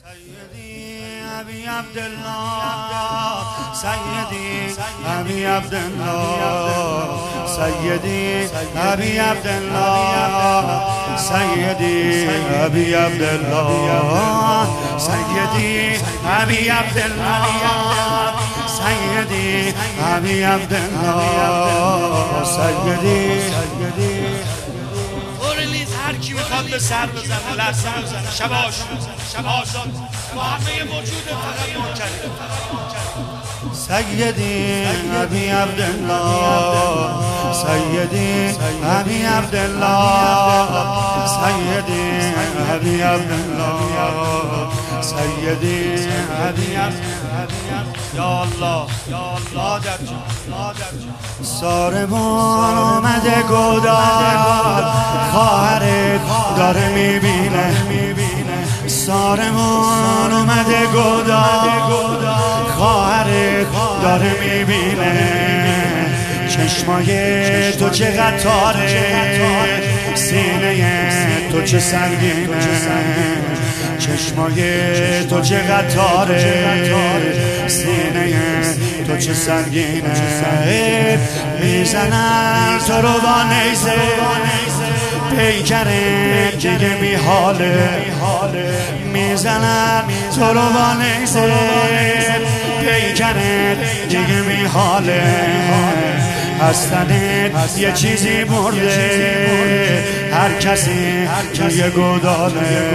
أبي عبد الله سيدي أبي عبد الله سيدي أبي عبد الله سيدي أبي عبد الله سيدي أبي عبد الله سيدي أبي عبد الله سيدي هر کی میخواد به سر بزنه لحظه بزنه شباش آزاد با همه موجود فقط منکره سیدی ابی عبدالله سیدی ابی عبدالله سیدی ابی عبدالله سیدی ابی عبدالله یا الله مادر جان ساربان اومده گودال خواهرت داره میبینه ساربان اومده گودال خواهرت داره میبینه چشمای تو چقدر تاره سینه تو چه سنگینه چشمای تو چقدر تاره سینه تو چه سنگینه میزنن تو رو با نیزه پیکره دیگه میحاله میزنن تو رو با نیزه پیکره دیگه میحاله هستنت یه چیزی برده هر کسی توی گوداله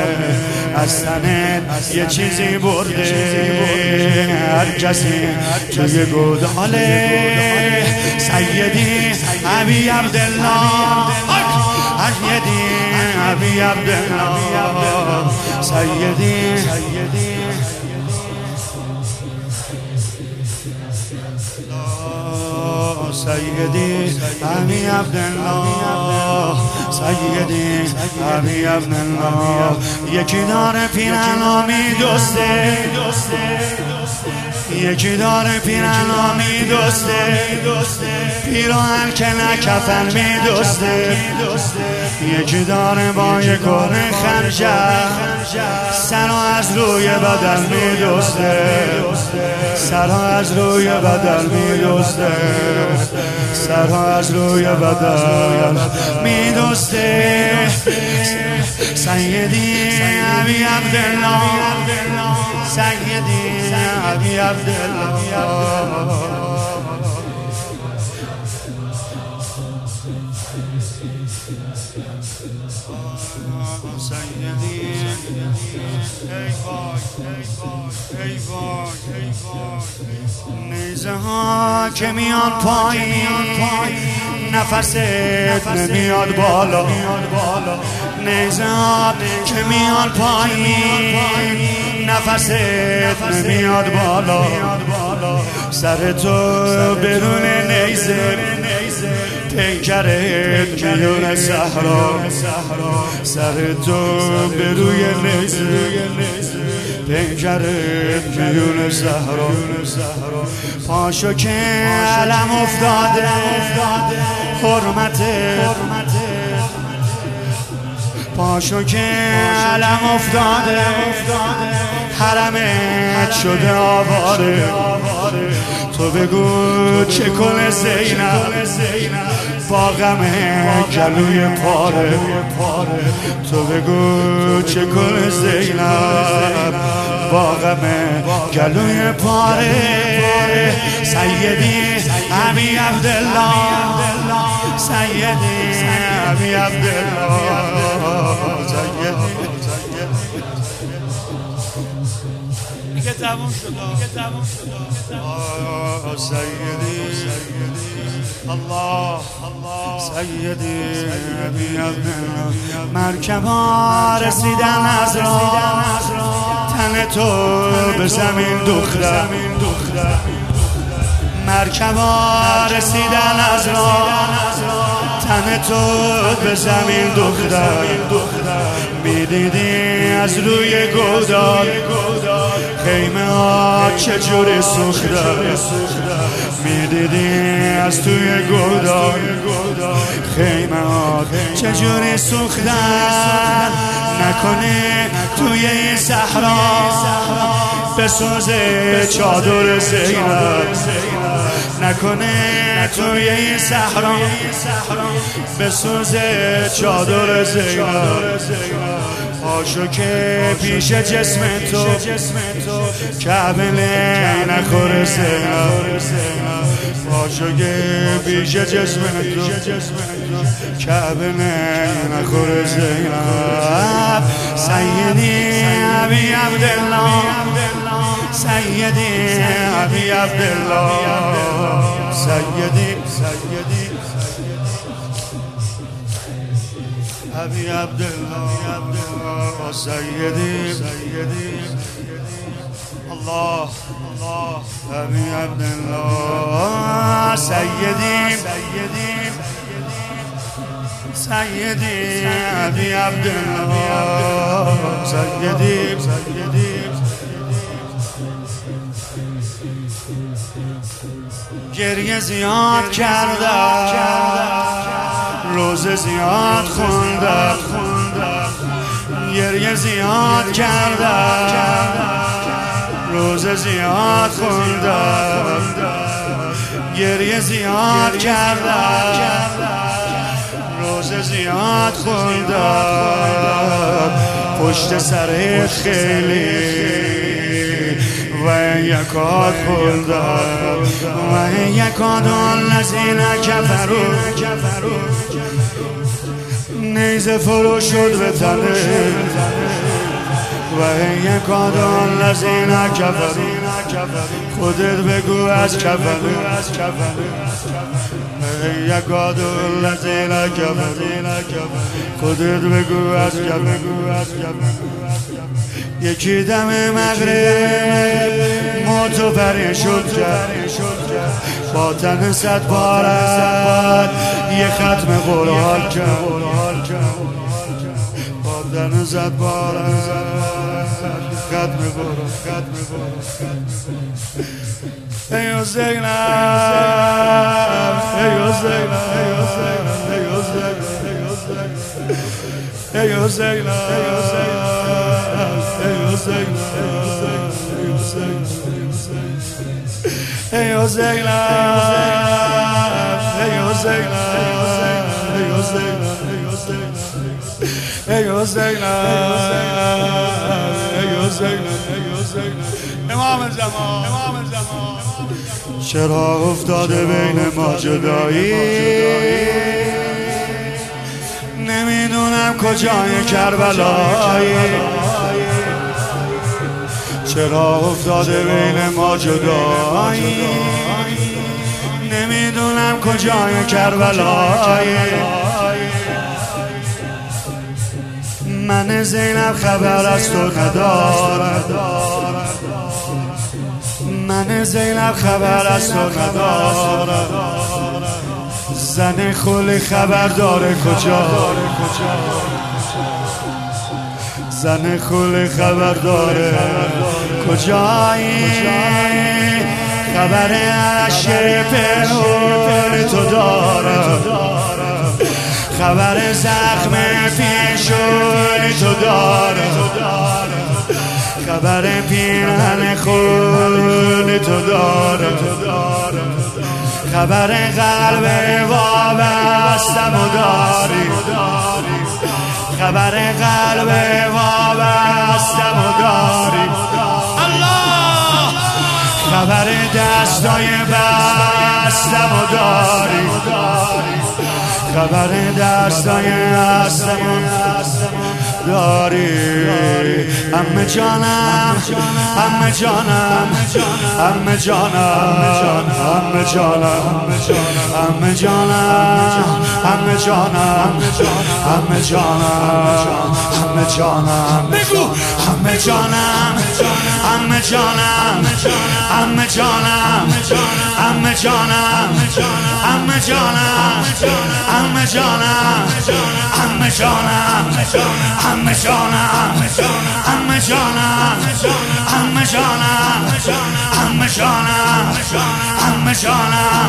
هستنت یه چیزی برده هر کسی توی گوداله سیدی ابی عبدالله سیدی ابی عبدالله سیدی سیدی ابی عبدالله سیدی ابی عبدالله یکی داره پیرهن میدوسته یکی داره پیرهن میدوسته پیراهن که نه کفن میدوسته یکی داره با یک گونه خنجر سرو از روی بدن میدوسته سرو از روی بدن میدوسته سرو از روی بدن میدوسته سیدی ابی عبدالله سیدی ابی عبدالله نیزه ها که میان پایین نفست نمیاد بالا نیزه ها که میان پایین نفست نمیاد بالا سر تو برون نیزه پیکرت میون صحرا سر تو به روی نیزه پیکرت میون صحرا پاشو که علم افتاده حرمت پاشو که علم افتاده حرمت شده آواره تو بگو چه کنه زینب با غم گلوی پاره تو بگو چه کنه زینب با غم گلوی پاره سیدی ابی عبدالله سیدی ابی عبدالله دیگه تموم شد سیدی الله سیدی ابی عبدالله مرکبا رسیدن از راه تن تو به زمین دختر مرکبا رسیدن از راه تن تو به زمین دختر میدیدی از روی گودال خیمه ها چجوری سوختن میدیدی دیدی از توی گودال خیمات چجوری سوختن، نکنه توی این صحرا بسوزه چادر زینب، نکنه توی این صحرا بسوزه چادر زینب. آشو که پیش جسم تو کعبه نخوره زینب، آشو که پیش جسم تو کعبه نخوره زینب. سیدی ابی عبدالله، سیدی ابی عبدالله، سیدی ابی عبدالله، سیدی الله ابی عبدالله، سیدی ابی عبدالله، سیدی گریه زیاد کردم، روزه زیاد خوندم، گریه زیاد کردم، روزه زیاد خوندم، گریه زیاد کردم، روزه زیاد خوندم. پشت سر خیلی و یکاد خوندم و یکاد الذین کفروا، نیزه فرو شد به تنه و یکاد الذین کفروا. خودت بگو از کفنه، یکاد الذین کفروا، خودت بگو از کفنه. یکی دم مغرب موتو پری شد کرد، با تن 100 بارد یه ختم قرآن کرد، با تن 100 بارد ختم قرآن. ای زینب، ای زینب، ای زینب، ای زینب، امام زمان. چرا افتاده بین ما جدایی، نمیدونم کجای کربلایی. چرا افتاده بین ما جدایی، نمیدونم کجای کربلایی. من زینب خبر از تو ندارم، من زینب خبر از تو ندارم. زن خل خبر داره کجا، زن خل خبر داره کجایی. خبر عشق پنهون تو دارم، خبر زخم پیشون تو دارم، خبر پیرهن خون تو دارم، خبر قلب وابستم و داری، خبر قلب وابستم و داری. الله، خبر دستای بستم و داری، خبر دستای بستم و داری. عمه جانم، عمه جانم، عمه جانم، عمه جانم، عمه جانم، عمه جانم، عمه جانم، عمه جانم، بگو عمه جانم، عمه جانم، عمه جانم، عمه جانم، عمه جانم، عمه جانم، عمه جانم، عمه جانم، عمه عمه جانم عمه جانم عمه جانم عمه جانم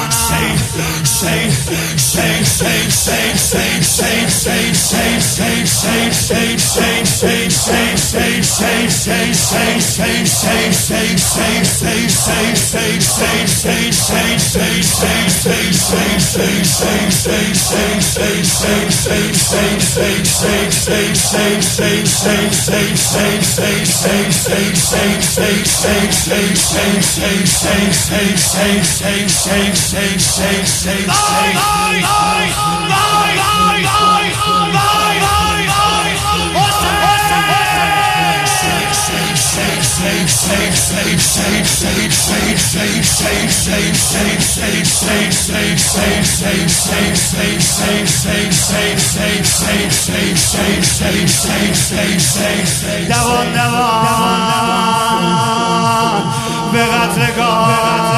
دوان به قتلگاه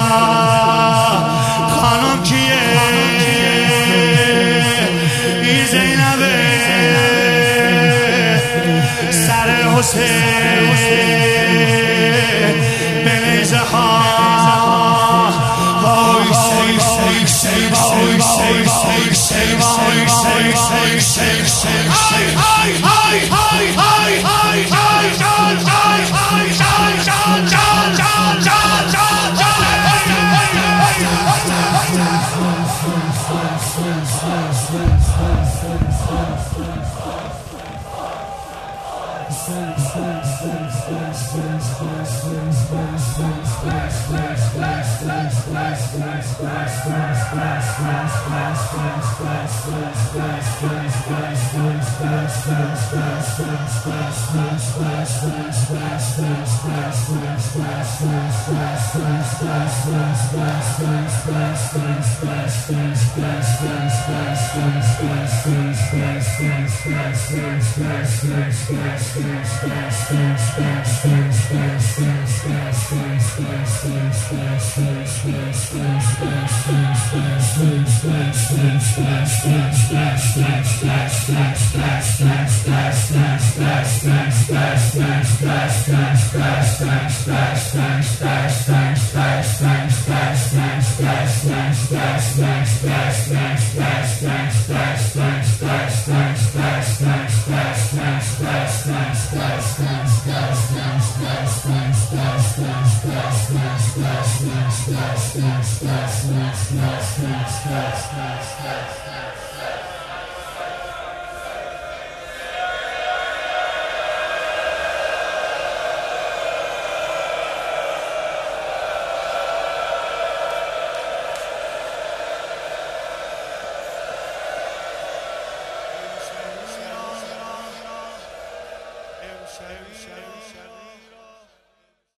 خانم کیه این زینبه سر حسین به نیزه ها شب